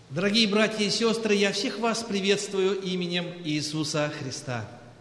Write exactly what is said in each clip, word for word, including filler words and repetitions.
Дорогие братья и сестры, я всех вас приветствую именем Иисуса Христа.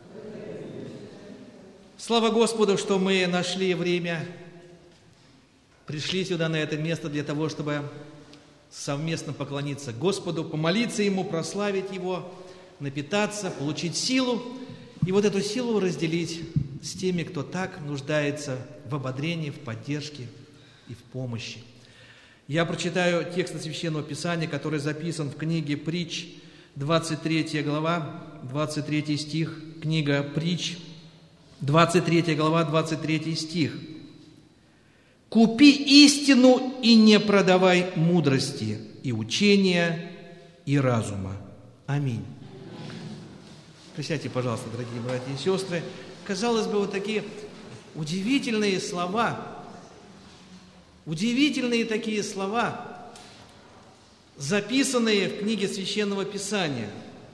Слава Господу, что мы нашли время, пришли сюда, на это место, для того, чтобы совместно поклониться Господу, помолиться Ему, прославить Его, напитаться, получить силу, и вот эту силу разделить с теми, кто так нуждается в ободрении, в поддержке и в помощи. Я прочитаю текст Священного Писания, который записан в книге «Притч», двадцать третья глава, двадцать третий стих, книга «Притч», двадцать третья глава, двадцать третий стих. «Купи истину и не продавай мудрости, и учения, и разума». Аминь. Присядьте, пожалуйста, дорогие братья и сестры. Казалось бы, вот такие удивительные слова, удивительные такие слова, записанные в книге Священного Писания.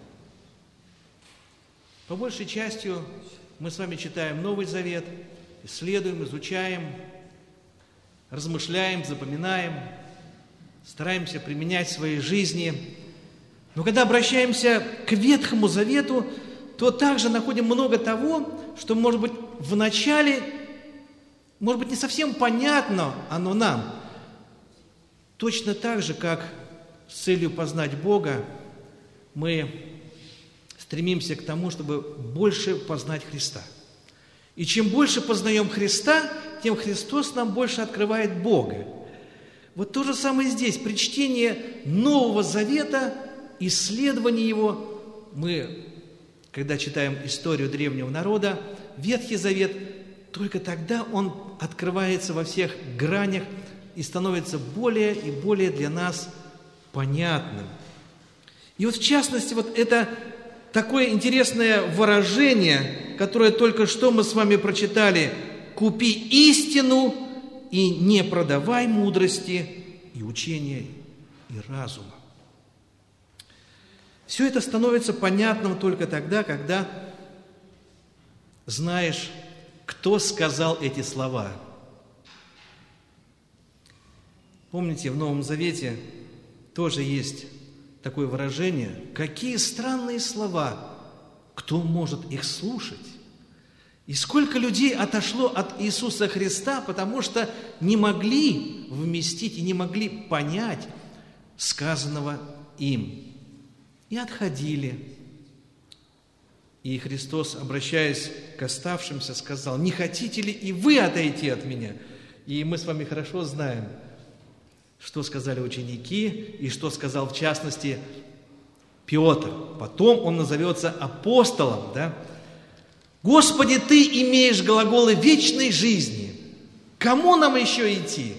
По большей частью мы с вами читаем Новый Завет, исследуем, изучаем, размышляем, запоминаем, стараемся применять в своей жизни. Но когда обращаемся к Ветхому Завету, то также находим много того, что, может быть, в начале, может быть, не совсем понятно оно нам. Точно так же, как с целью познать Бога, мы стремимся к тому, чтобы больше познать Христа. И чем больше познаем Христа, тем Христос нам больше открывает Бога. Вот то же самое здесь. При чтении Нового Завета, исследовании его, мы, когда читаем историю древнего народа, Ветхий Завет, только тогда он открывается во всех гранях и становится более и более для нас понятным. И вот в частности, вот это такое интересное выражение, которое только что мы с вами прочитали: «Купи истину и не продавай мудрости, и учения, и разума». Все это становится понятным только тогда, когда знаешь, кто сказал эти слова. Помните, в Новом Завете тоже есть такое выражение: «Какие странные слова, кто может их слушать?» И сколько людей отошло от Иисуса Христа, потому что не могли вместить и не могли понять сказанного им. И отходили. И Христос, обращаясь к оставшимся, сказал: «Не хотите ли и вы отойти от меня?» И мы с вами хорошо знаем, что сказали ученики, и что сказал, в частности, Петр. Потом он назовется апостолом, да? «Господи, Ты имеешь глаголы вечной жизни. Кому нам еще идти?»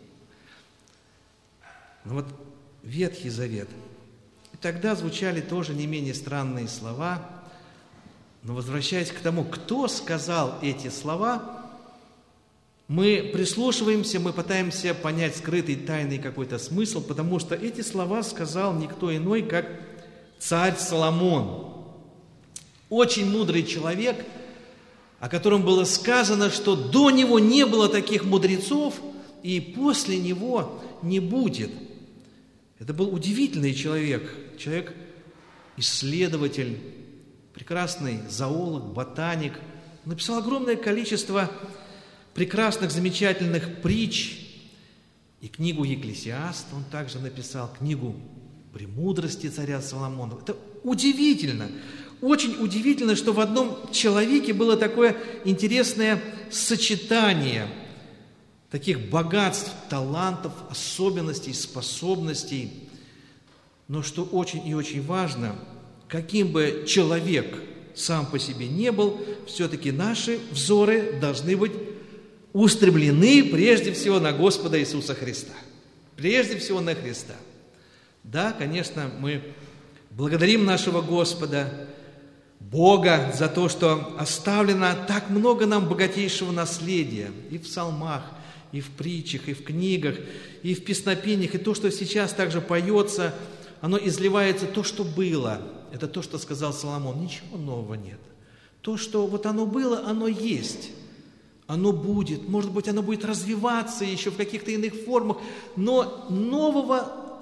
Ну вот Ветхий Завет. И тогда звучали тоже не менее странные слова. Но возвращаясь к тому, кто сказал эти слова, мы прислушиваемся, мы пытаемся понять скрытый, тайный какой-то смысл, потому что эти слова сказал никто иной, как царь Соломон. Очень мудрый человек, о котором было сказано, что до него не было таких мудрецов, и после него не будет. Это был удивительный человек, человек-исследователь, прекрасный зоолог, ботаник. Написал огромное количество прекрасных, замечательных притч. И книгу «Екклесиаст» он также написал, книгу «Премудрости царя Соломона». Это удивительно, очень удивительно, что в одном человеке было такое интересное сочетание таких богатств, талантов, особенностей, способностей. Но что очень и очень важно, каким бы человек сам по себе не был, все-таки наши взоры должны быть устремлены прежде всего на Господа Иисуса Христа. Прежде всего на Христа. Да, конечно, мы благодарим нашего Господа, Бога, за то, что оставлено так много нам богатейшего наследия и в псалмах, и в притчах, и в книгах, и в песнопениях, и то, что сейчас также поется, оно изливается, то, что было. Это то, что сказал Соломон. Ничего нового нет. То, что вот оно было, оно есть. Оно будет. Может быть, оно будет развиваться еще в каких-то иных формах. Но нового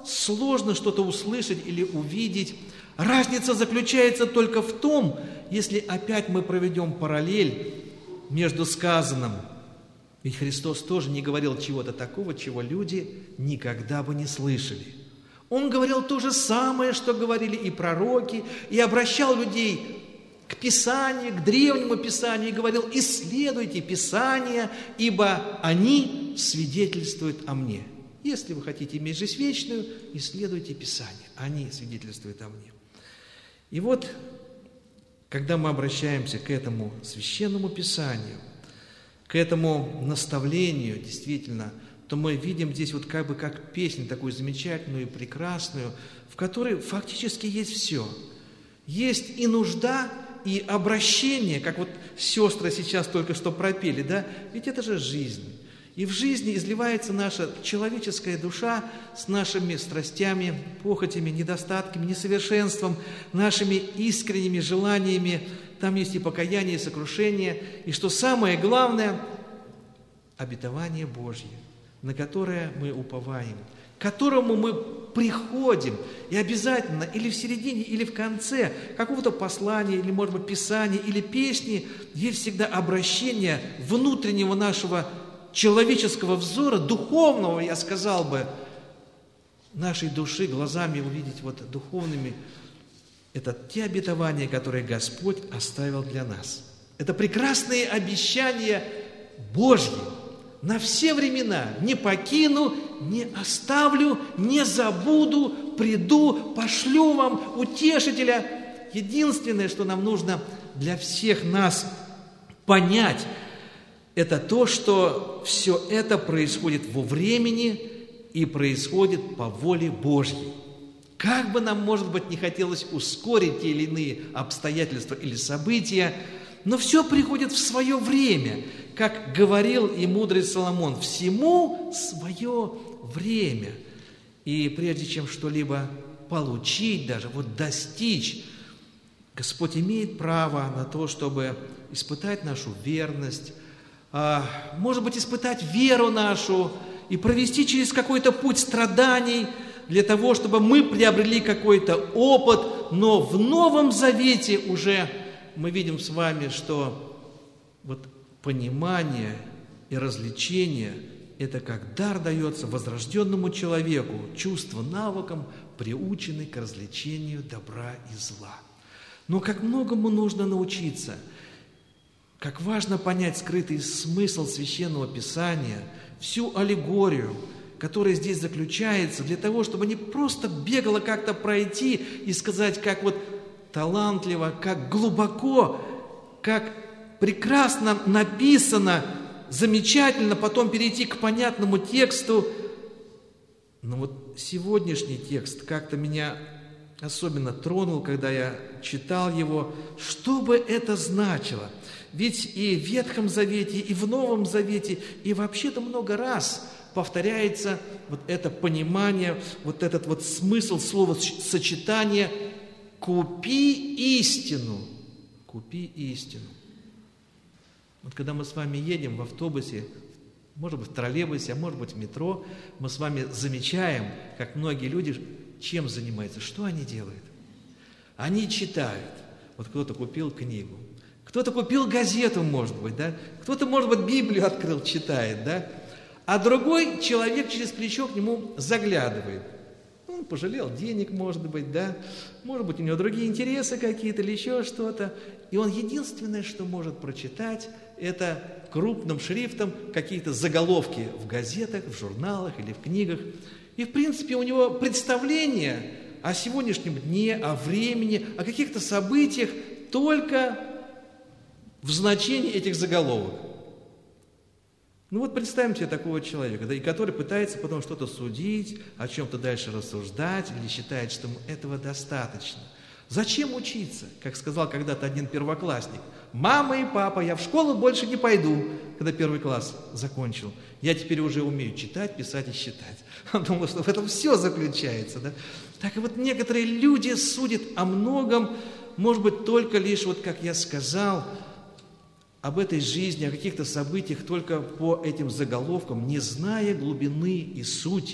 сложно что-то услышать или увидеть. Разница заключается только в том, если опять мы проведем параллель между сказанным. Ведь Христос тоже не говорил чего-то такого, чего люди никогда бы не слышали. Он говорил то же самое, что говорили и пророки, и обращал людей к Писанию, к древнему Писанию, и говорил: исследуйте Писание, ибо они свидетельствуют о мне. Если вы хотите иметь жизнь вечную, исследуйте Писание, они свидетельствуют о мне. И вот, когда мы обращаемся к этому священному Писанию, к этому наставлению, действительно, то мы видим здесь вот как бы как песню такую замечательную и прекрасную, в которой фактически есть все. Есть и нужда, и обращение, как вот сестры сейчас только что пропели, да? Ведь это же жизнь. И в жизни изливается наша человеческая душа с нашими страстями, похотями, недостатками, несовершенством, нашими искренними желаниями. Там есть и покаяние, и сокрушение, и, что самое главное, обетование Божье, на которое мы уповаем, к которому мы приходим, и обязательно или в середине, или в конце какого-то послания, или, может быть, писания, или песни, есть всегда обращение внутреннего нашего человеческого взора, духовного, я сказал бы, нашей души, глазами увидеть вот духовными. Это те обетования, которые Господь оставил для нас. Это прекрасные обещания Божьи на все времена. Не покину, не оставлю, не забуду, приду, пошлю вам утешителя. Единственное, что нам нужно для всех нас понять, это то, что все это происходит во времени и происходит по воле Божьей. Как бы нам, может быть, не хотелось ускорить те или иные обстоятельства или события, но все приходит в свое время. Как говорил и мудрый Соломон, всему свое время. И прежде чем что-либо получить, даже вот достичь, Господь имеет право на то, чтобы испытать нашу верность, может быть, испытать веру нашу и провести через какой-то путь страданий для того, чтобы мы приобрели какой-то опыт, но в Новом Завете уже мы видим с вами, что вот понимание и развлечение – это как дар дается возрожденному человеку, чувство навыком, приученный к развлечению добра и зла. Но как многому нужно научиться, как важно понять скрытый смысл Священного Писания, всю аллегорию, которая здесь заключается, для того, чтобы не просто бегло как-то пройти и сказать, как вот талантливо, как глубоко, как прекрасно написано, замечательно, потом перейти к понятному тексту. Но вот сегодняшний текст как-то меня особенно тронул, когда я читал его. Что бы это значило? Ведь и в Ветхом Завете, и в Новом Завете, и вообще-то много раз повторяется вот это понимание, вот этот вот смысл слова сочетания «купи истину». Купи истину. Вот когда мы с вами едем в автобусе, может быть, в троллейбусе, а может быть, в метро, мы с вами замечаем, как многие люди чем занимаются, что они делают? Они читают. Вот кто-то купил книгу, кто-то купил газету, может быть, да? Кто-то, может быть, Библию открыл, читает, да? А другой человек через плечо к нему заглядывает. Он пожалел денег, может быть, да? Может быть, у него другие интересы какие-то или еще что-то. И он единственное, что может прочитать, это крупным шрифтом какие-то заголовки в газетах, в журналах или в книгах. И, в принципе, у него представление о сегодняшнем дне, о времени, о каких-то событиях только в значении этих заголовок. Ну вот представим себе такого человека, да, и который пытается потом что-то судить, о чем-то дальше рассуждать, или считает, что ему этого достаточно. Зачем учиться? Как сказал когда-то один первоклассник: «Мама и папа, я в школу больше не пойду», когда первый класс закончил. «Я теперь уже умею читать, писать и считать». Он думал, что в этом все заключается. Да? Так и вот некоторые люди судят о многом, может быть, только лишь, вот как я сказал, об этой жизни, о каких-то событиях только по этим заголовкам, не зная глубины и сути.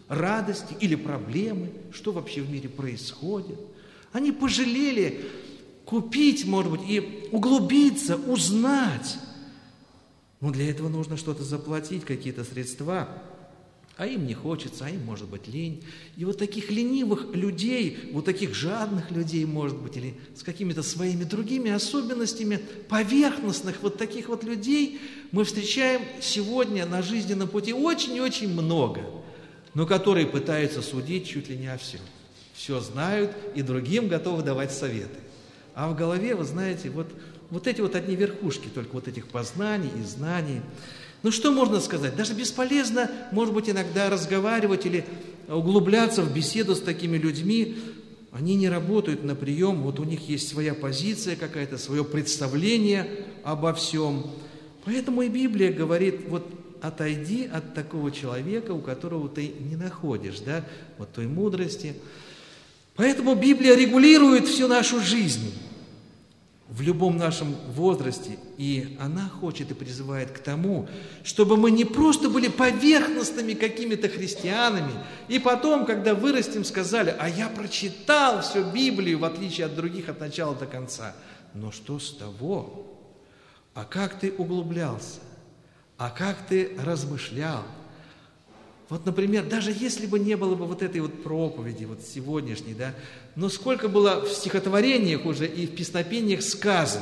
радости или проблемы, что вообще в мире происходит. Они пожалели купить, может быть, и углубиться, узнать. Но для этого нужно что-то заплатить, какие-то средства. А им не хочется, а им, может быть, лень. И вот таких ленивых людей, вот таких жадных людей, может быть, или с какими-то своими другими особенностями, поверхностных вот таких вот людей мы встречаем сегодня на жизненном пути очень и очень много, но которые пытаются судить чуть ли не о всем. Все знают и другим готовы давать советы. А в голове, вы знаете, вот, вот эти вот одни верхушки, только вот этих познаний и знаний. Ну что можно сказать? Даже бесполезно, может быть, иногда разговаривать или углубляться в беседу с такими людьми. Они не работают на прием, вот у них есть своя позиция какая-то, свое представление обо всем. Поэтому и Библия говорит, вот отойди от такого человека, у которого ты не находишь, да, вот той мудрости. Поэтому Библия регулирует всю нашу жизнь в любом нашем возрасте, и она хочет и призывает к тому, чтобы мы не просто были поверхностными какими-то христианами, и потом, когда вырастем, сказали, а я прочитал всю Библию, в отличие от других, от начала до конца. Но что с того? А как ты углублялся? А как ты размышлял? Вот, например, даже если бы не было бы вот этой вот проповеди, вот сегодняшней, да, но сколько было в стихотворениях уже и в песнопениях сказано.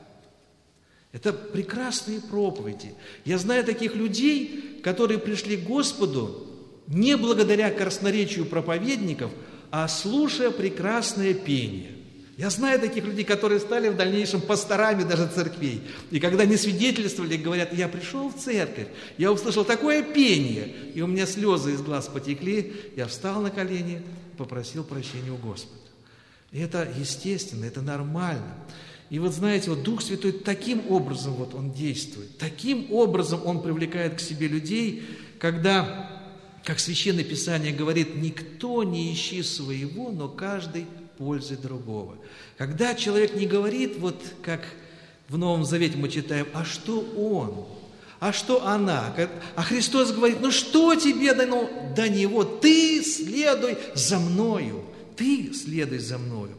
Это прекрасные проповеди. Я знаю таких людей, которые пришли к Господу не благодаря красноречию проповедников, а слушая прекрасное пение. Я знаю таких людей, которые стали в дальнейшем пасторами даже церквей. И когда они свидетельствовали, говорят, я пришел в церковь, я услышал такое пение, и у меня слезы из глаз потекли, я встал на колени, попросил прощения у Господа. И это естественно, это нормально. И вот знаете, вот Дух Святой таким образом вот Он действует, таким образом Он привлекает к себе людей, когда, как Священное Писание говорит, никто не ищи своего, но каждый пользы другого. Когда человек не говорит, вот как в Новом Завете мы читаем, а что он, а что она, а Христос говорит, ну что тебе дано до Него, ты следуй за мною, ты следуй за мною.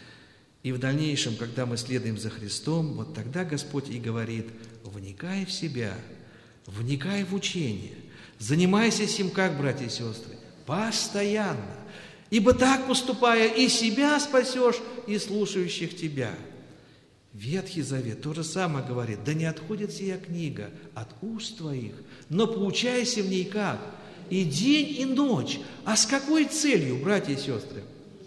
И в дальнейшем, когда мы следуем за Христом, вот тогда Господь и говорит, вникай в себя, вникай в учение, занимайся сим, как, братья и сестры, постоянно. Ибо так, поступая, и себя спасешь, и слушающих тебя. Ветхий Завет то же самое говорит. Да не отходит сия книга от уст твоих, но поучайся в ней как? И день, и ночь. А с какой целью, братья и сестры?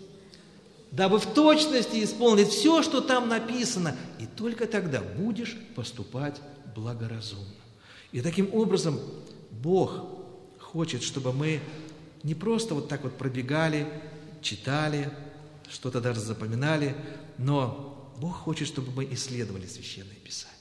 Дабы в точности исполнить все, что там написано, и только тогда будешь поступать благоразумно. И таким образом Бог хочет, чтобы мы не просто вот так вот пробегали, читали, что-то даже запоминали, но Бог хочет, чтобы мы исследовали Священное Писание.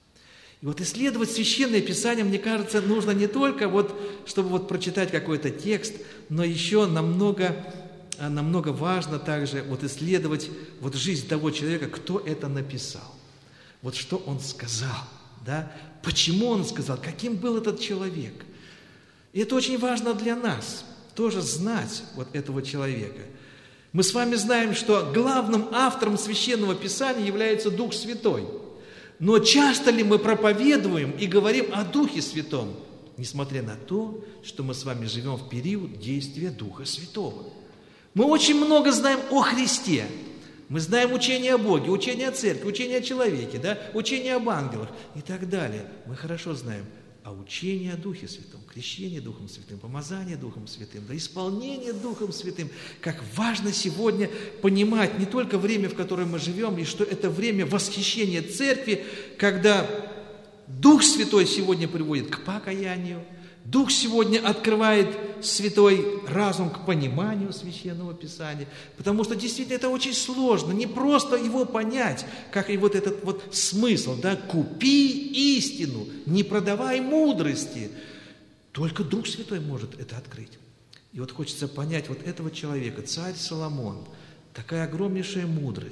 И вот исследовать Священное Писание, мне кажется, нужно не только вот, чтобы вот прочитать какой-то текст, но еще намного, намного важно также вот исследовать вот жизнь того человека, кто это написал. Вот что он сказал, да? Почему он сказал, каким был этот человек. И это очень важно для нас. Тоже знать вот этого человека. Мы с вами знаем, что главным автором Священного Писания является Дух Святой. Но часто ли мы проповедуем и говорим о Духе Святом, несмотря на то, что мы с вами живем в период действия Духа Святого? Мы очень много знаем о Христе. Мы знаем учение о Боге, учение о Церкви, учение о человеке, да? Учение об ангелах и так далее. Мы хорошо знаем. А учение о Духе Святом, крещение Духом Святым, помазание Духом Святым, да исполнение Духом Святым, как важно сегодня понимать не только время, в котором мы живем, и что это время восхищения Церкви, когда Дух Святой сегодня приводит к покаянию, Дух сегодня открывает святой разум к пониманию Священного Писания, потому что действительно это очень сложно, не просто его понять, как и вот этот вот смысл, да, купи истину, не продавай мудрости. Только Дух Святой может это открыть. И вот хочется понять вот этого человека, царь Соломон, такая огромнейшая мудрость,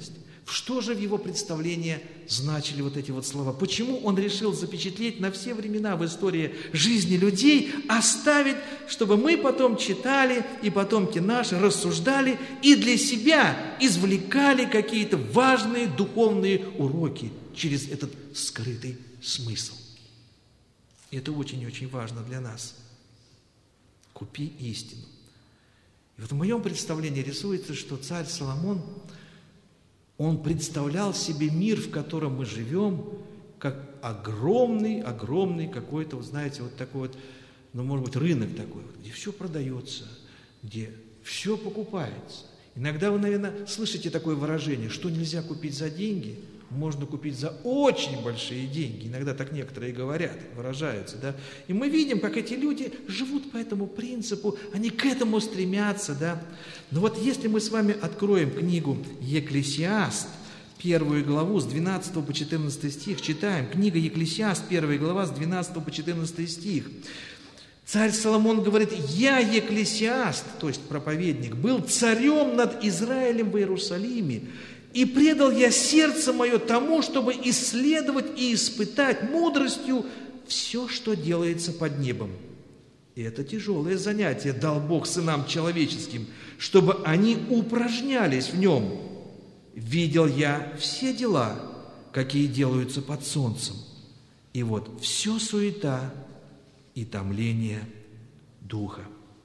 Что же в его представлении значили вот эти вот слова? Почему он решил запечатлеть на все времена в истории жизни людей, оставить, чтобы мы потом читали, и потомки наши рассуждали, и для себя извлекали какие-то важные духовные уроки через этот скрытый смысл? Это очень-очень важно для нас. Купи истину. И вот в моем представлении рисуется, что царь Соломон, он представлял себе мир, в котором мы живем, как огромный, огромный какой-то, вот знаете, вот такой вот, ну, может быть, рынок такой, где все продается, где все покупается. Иногда вы, наверное, слышите такое выражение, что нельзя купить за деньги, можно купить за очень большие деньги. Иногда так некоторые говорят, выражаются, да. И мы видим, как эти люди живут по этому принципу, они к этому стремятся, да. Но вот если мы с вами откроем книгу Екклесиаст, первую главу, с двенадцатого по четырнадцатый стих, читаем. Книга Екклесиаст, первая глава, с двенадцатого по четырнадцатый стих. Царь Соломон говорит: «Я, Екклесиаст», то есть проповедник, «был царем над Израилем в Иерусалиме, и предал я сердце мое тому, чтобы исследовать и испытать мудростью все, что делается под небом». И это тяжелое занятие дал Бог сынам человеческим, чтобы они упражнялись в нем. «Видел я все дела, какие делаются под солнцем, и вот все суета и томление духа».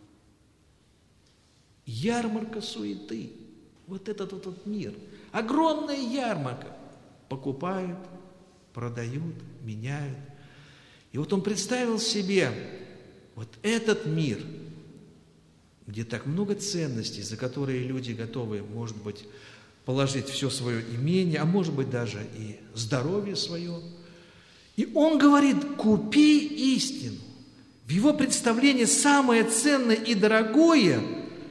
Ярмарка суеты. Вот этот вот этот мир. Огромная ярмарка. Покупают, продают, меняют. И вот он представил себе вот этот мир, где так много ценностей, за которые люди готовы, может быть, положить все свое имение, а может быть, даже и здоровье свое. И он говорит: купи истину. В его представлении самое ценное и дорогое,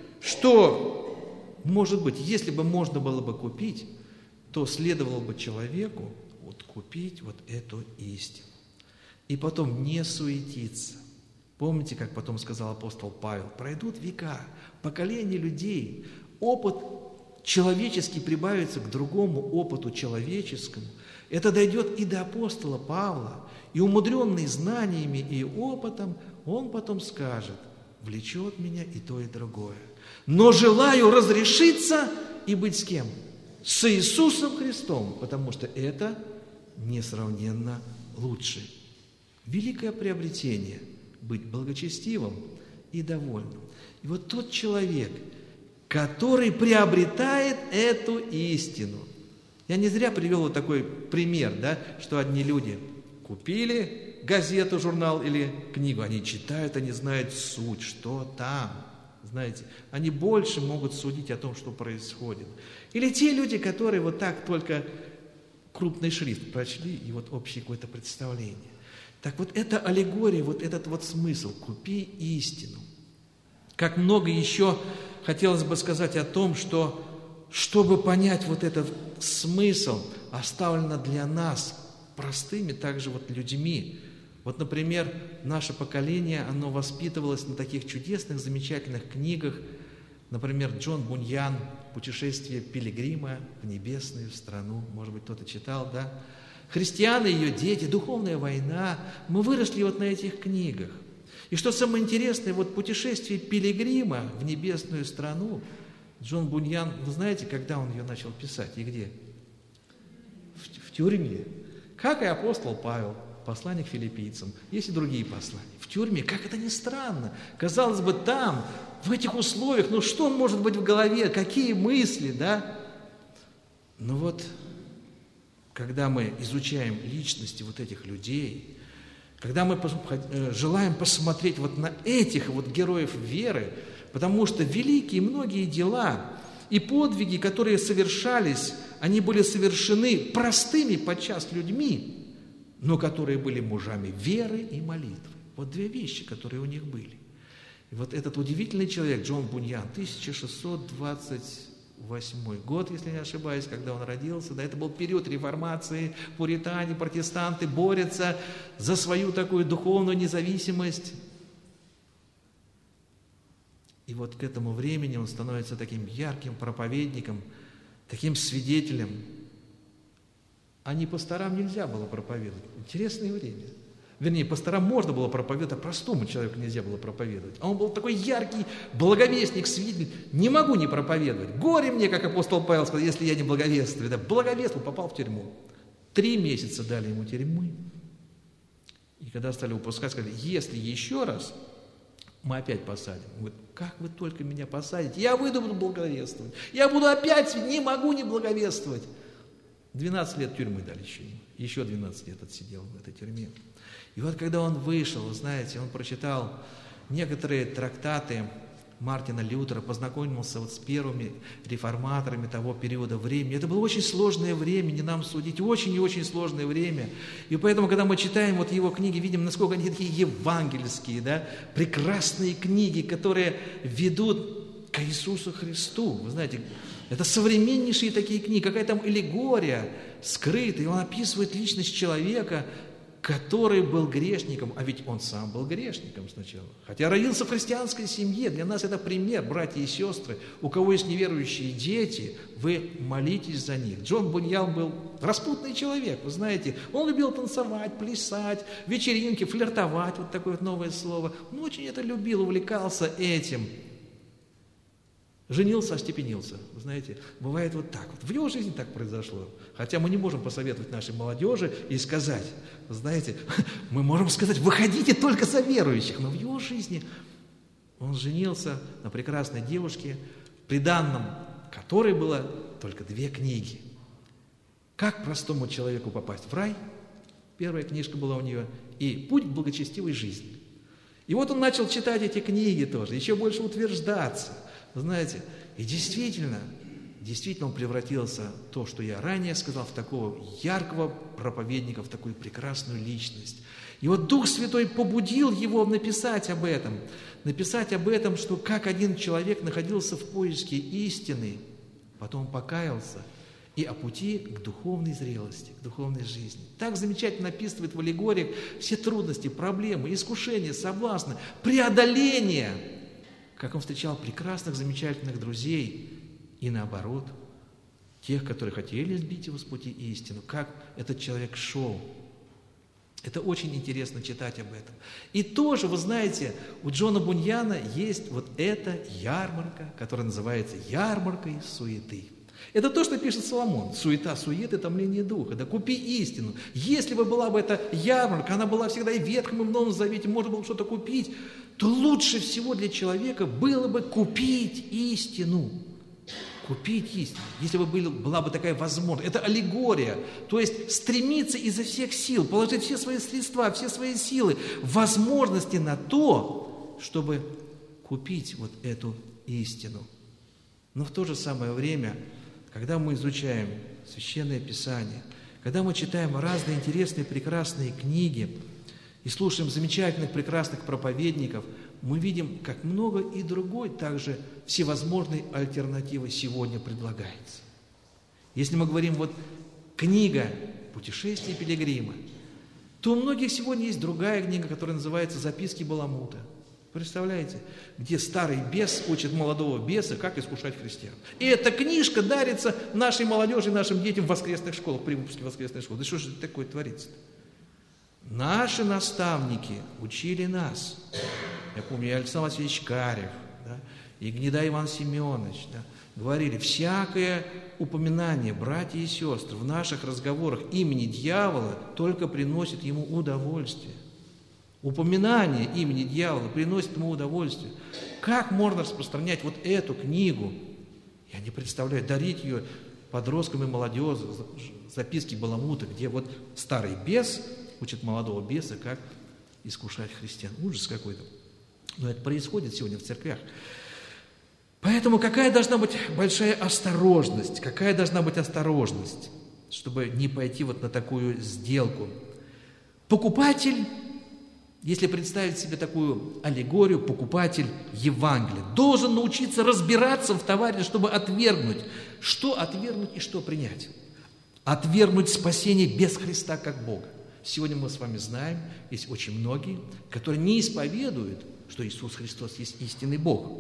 что, может быть, если бы можно было бы купить, то следовало бы человеку вот купить вот эту истину. И потом не суетиться. Помните, как потом сказал апостол Павел: пройдут века, поколения людей, опыт человеческий прибавится к другому опыту человеческому. Это дойдет и до апостола Павла, и умудренный знаниями и опытом, он потом скажет: влечет меня и то, и другое. Но желаю разрешиться и быть с кем? С Иисусом Христом, потому что это несравненно лучше. Великое приобретение – быть благочестивым и довольным. И вот тот человек, который приобретает эту истину. Я не зря привел вот такой пример, да, что одни люди купили газету, журнал или книгу, они читают, они знают суть, что там. Знаете, они больше могут судить о том, что происходит. Или те люди, которые вот так только крупный шрифт прочли, и вот общее какое-то представление. Так вот, это аллегория, вот этот вот смысл – купи истину. Как много еще хотелось бы сказать о том, что, чтобы понять вот этот смысл, оставлено для нас простыми также вот людьми. Вот, например, наше поколение, оно воспитывалось на таких чудесных, замечательных книгах. Например, Джон Буньян «Путешествие пилигрима в небесную страну». Может быть, кто-то читал, да? «Христиане и ее дети», «Духовная война». Мы выросли вот на этих книгах. И что самое интересное, вот «Путешествие пилигрима в небесную страну», Джон Буньян, вы знаете, когда он ее начал писать и где? В, в тюрьме. Как и апостол Павел. Послание к филиппийцам, есть и другие послания. В тюрьме, как это ни странно, казалось бы, там, в этих условиях, ну что может быть в голове, какие мысли, да? Но вот, когда мы изучаем личности вот этих людей, когда мы желаем посмотреть вот на этих вот героев веры, потому что великие многие дела и подвиги, которые совершались, они были совершены простыми подчас людьми, но которые были мужами веры и молитвы. Вот две вещи, которые у них были. И вот этот удивительный человек, Джон Буньян, тысяча шестьсот двадцать восьмой год, если не ошибаюсь, когда он родился, да, это был период реформации, пуритане, протестанты борются за свою такую духовную независимость. И вот к этому времени он становится таким ярким проповедником, таким свидетелем а не пасторам нельзя было проповедовать. Интересное время. Вернее, пасторам можно было проповедовать, а простому человеку нельзя было проповедовать. А он был такой яркий благовестник, свидетель. Не могу не проповедовать. Горе мне, как апостол Павел сказал, если я не благовествую. Да, благовествовал, попал в тюрьму. Три месяца дали ему тюрьмы. И когда стали выпускать, сказали, если еще раз, мы опять посадим. Он говорит, как вы только меня посадите? Я выйду, буду благовествовать. Я буду опять, не могу не благовествовать. двенадцать лет тюрьмы дали еще ему. Еще двенадцать лет отсидел в этой тюрьме. И вот когда он вышел, вы знаете, он прочитал некоторые трактаты Мартина Лютера, познакомился вот с первыми реформаторами того периода времени. Это было очень сложное время, не нам судить, очень и очень сложное время. И поэтому, когда мы читаем вот его книги, видим, насколько они такие евангельские, да, прекрасные книги, которые ведут к Иисусу Христу. Вы знаете, это современнейшие такие книги, какая там аллегория скрыта, и он описывает личность человека, который был грешником, а ведь он сам был грешником сначала. Хотя родился в христианской семье, для нас это пример, братья и сестры. У кого есть неверующие дети, вы молитесь за них. Джон Буньян был распутный человек, вы знаете. Он любил танцевать, плясать, вечеринки, флиртовать, вот такое вот новое слово. Он очень это любил, увлекался этим. Женился, остепенился. Вы знаете, бывает вот так вот. В его жизни так произошло. Хотя мы не можем посоветовать нашей молодежи и сказать, вы знаете, мы можем сказать, выходите только за верующих. Но в его жизни он женился на прекрасной девушке, приданном которой было только две книги. Как простому человеку попасть в рай? Первая книжка была у нее. И «Путь к благочестивой жизни». И вот он начал читать эти книги тоже, еще больше утверждаться. Знаете, и действительно, действительно он превратился в то, что я ранее сказал, в такого яркого проповедника, в такую прекрасную личность. И вот Дух Святой побудил его написать об этом, написать об этом, что как один человек находился в поиске истины, потом покаялся, и о пути к духовной зрелости, к духовной жизни. Так замечательно описывает в аллегориях все трудности, проблемы, искушения, соблазны, преодоления, как он встречал прекрасных, замечательных друзей и наоборот, тех, которые хотели сбить его с пути истину, как этот человек шел. Это очень интересно читать об этом. И тоже, вы знаете, у Джона Буньяна есть вот эта ярмарка, которая называется ярмаркой суеты. Это то, что пишет Соломон. Суета, суеты, томление духа. Да купи истину. Если бы была бы эта ярмарка, она была всегда и в Ветхом, и в Новом Завете, можно было что-то купить, то лучше всего для человека было бы купить истину. Купить истину. Если бы был, была бы такая возможность. Это аллегория. То есть стремиться изо всех сил, положить все свои средства, все свои силы, возможности на то, чтобы купить вот эту истину. Но в то же самое время, когда мы изучаем Священное Писание, когда мы читаем разные интересные, прекрасные книги и слушаем замечательных, прекрасных проповедников, мы видим, как много и другой также всевозможной альтернативы сегодня предлагается. Если мы говорим, вот книга «Путешествие пилигрима», то у многих сегодня есть другая книга, которая называется «Записки Баламута». Представляете, где старый бес учит молодого беса, как искушать христиан. И эта книжка дарится нашей молодежи, нашим детям в воскресных школах, при выпуске воскресной школы. Да что же такое творится-то? Наши наставники учили нас. Я помню, и Александр Васильевич Карев, да, и Гнеда Иван Семенович, да, говорили, всякое упоминание, братья и сестры, в наших разговорах имени дьявола только приносит ему удовольствие. Упоминание имени дьявола приносит ему удовольствие. Как можно распространять вот эту книгу? Я не представляю, дарить ее подросткам и молодежи, записки Баламута, где вот старый бес учит молодого беса, как искушать христиан. Ужас какой-то. Но это происходит сегодня в церквях. Поэтому какая должна быть большая осторожность, какая должна быть осторожность, чтобы не пойти вот на такую сделку. Покупатель, если представить себе такую аллегорию, покупатель Евангелия должен научиться разбираться в товаре, чтобы отвергнуть. Что отвергнуть и что принять? Отвергнуть спасение без Христа как Бога. Сегодня мы с вами знаем, есть очень многие, которые не исповедуют, что Иисус Христос есть истинный Бог.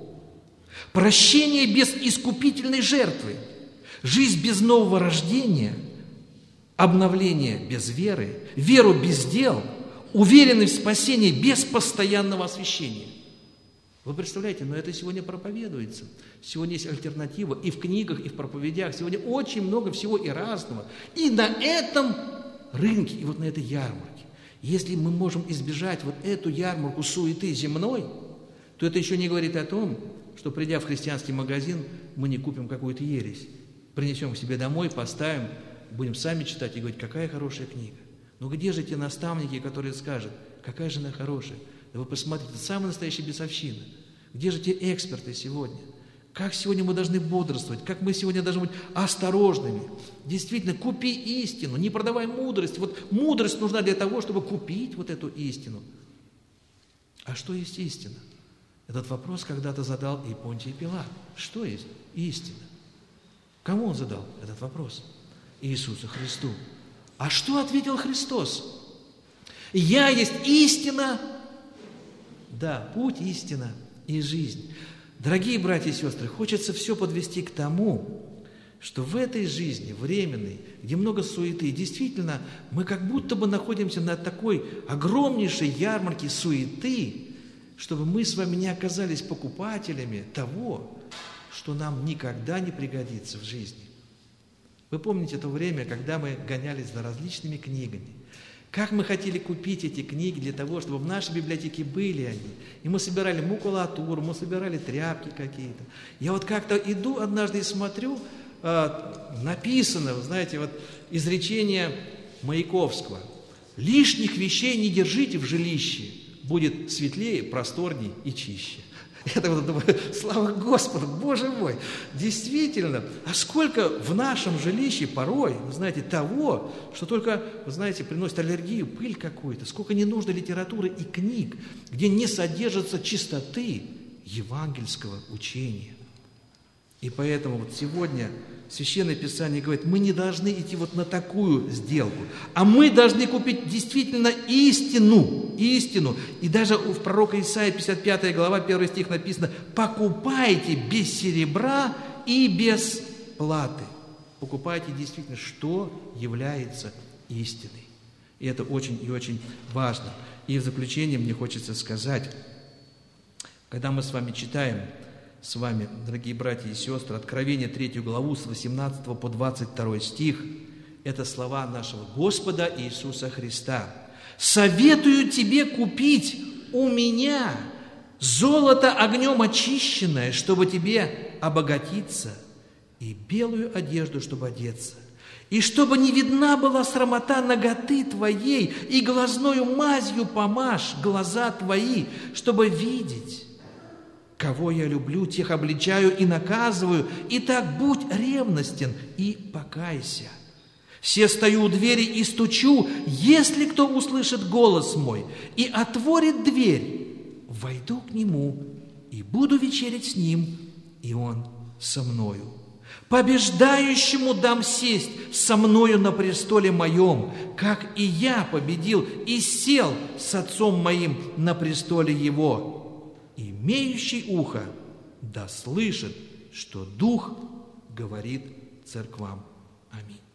Прощение без искупительной жертвы, жизнь без нового рождения, обновление без веры, веру без дел, уверенность в спасении без постоянного освящения. Вы представляете, но это сегодня проповедуется. Сегодня есть альтернатива и в книгах, и в проповедях. Сегодня очень много всего и разного. И на этом рынке, и вот на этой ярмарке. Если мы можем избежать вот эту ярмарку суеты земной, то это еще не говорит о том, что, придя в христианский магазин, мы не купим какую-то ересь. Принесем к себе домой, поставим, будем сами читать и говорить, какая хорошая книга. Но где же те наставники, которые скажут, какая же она хорошая? Да вы посмотрите, это самая настоящая бесовщина. Где же те эксперты сегодня? Как сегодня мы должны бодрствовать? Как мы сегодня должны быть осторожными? Действительно, купи истину, не продавай мудрость. Вот мудрость нужна для того, чтобы купить вот эту истину. А что есть истина? Этот вопрос когда-то задал и Понтий Пилат. Что есть истина? Кому он задал этот вопрос? Иисусу Христу. А что ответил Христос? «Я есть истина». Да, путь, истина и жизнь. Дорогие братья и сестры, хочется все подвести к тому, что в этой жизни временной, где много суеты, действительно, мы как будто бы находимся на такой огромнейшей ярмарке суеты, чтобы мы с вами не оказались покупателями того, что нам никогда не пригодится в жизни. Вы помните то время, когда мы гонялись за различными книгами? Как мы хотели купить эти книги для того, чтобы в нашей библиотеке были они. И мы собирали макулатуру, мы собирали тряпки какие-то. Я вот как-то иду однажды и смотрю, написано, вы знаете, вот изречение Маяковского. «Лишних вещей не держите в жилище, будет светлее, просторней и чище». Я вот думаю, слава Господу, Боже мой, действительно, а сколько в нашем жилище порой, вы знаете, того, что только, вы знаете, приносит аллергию, пыль какую-то, сколько не нужно литературы и книг, где не содержится чистоты евангельского учения. И поэтому вот сегодня Священное Писание говорит, мы не должны идти вот на такую сделку, а мы должны купить действительно истину, истину. И даже в пророка Исаии, пятьдесят пятая глава, первый стих написано, покупайте без серебра и без платы. Покупайте действительно, что является истиной. И это очень и очень важно. И в заключение мне хочется сказать, когда мы с вами читаем, с вами, дорогие братья и сестры, Откровение третью главу с восемнадцатого по двадцать второй стих, это слова нашего Господа Иисуса Христа. «Советую тебе купить у меня золото огнем очищенное, чтобы тебе обогатиться, и белую одежду, чтобы одеться, и чтобы не видна была срамота наготы твоей, и глазною мазью помажь глаза твои, чтобы видеть». Кого я люблю, тех обличаю и наказываю. Итак, будь ревностен и покайся. Се стою у двери и стучу, если кто услышит голос мой и отворит дверь, войду к нему и буду вечерять с ним, и он со мною. Побеждающему дам сесть со мною на престоле моем, как и я победил и сел с отцом моим на престоле его. Имеющий ухо да слышит, что Дух говорит церквам. Аминь.